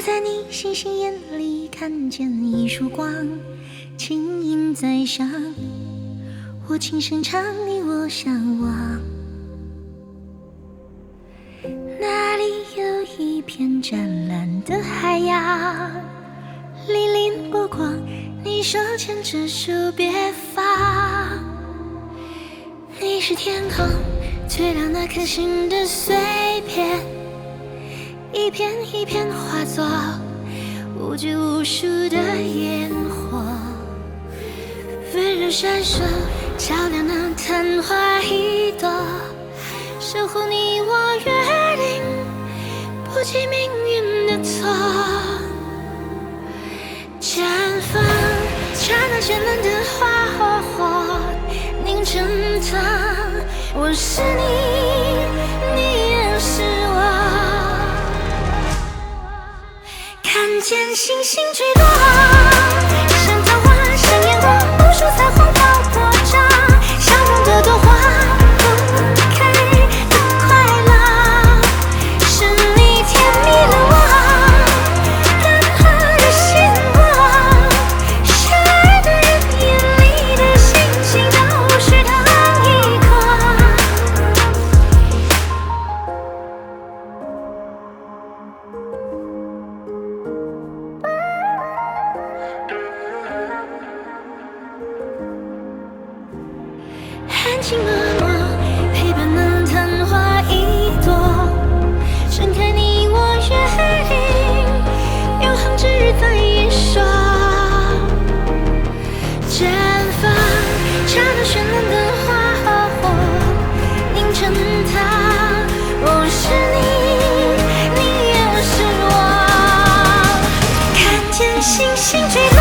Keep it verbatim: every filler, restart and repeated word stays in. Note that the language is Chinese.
在你星星眼里看见一束光，轻盈在上，我轻声唱，你我相望。那里有一片湛蓝的海洋，粼粼波光，你手牵着手别放。你是天空最亮那颗星的碎片，一片一片化作无拘无束的烟火，温柔闪烁，照亮那昙花一朵，守护你我约定，不计命运的错。绽放，刹那绚烂的花火火，凝成汤。我是你，你也是我。看见星星坠落，像桃花，像烟火，无数彩虹爆破着相拥的朵花。含情脉脉，陪伴那昙花一朵，盛开你我约定，永恒之日在一说。绽放，刹那绚烂的花和火，凝成它。我是你，你也是我。看见星星坠落。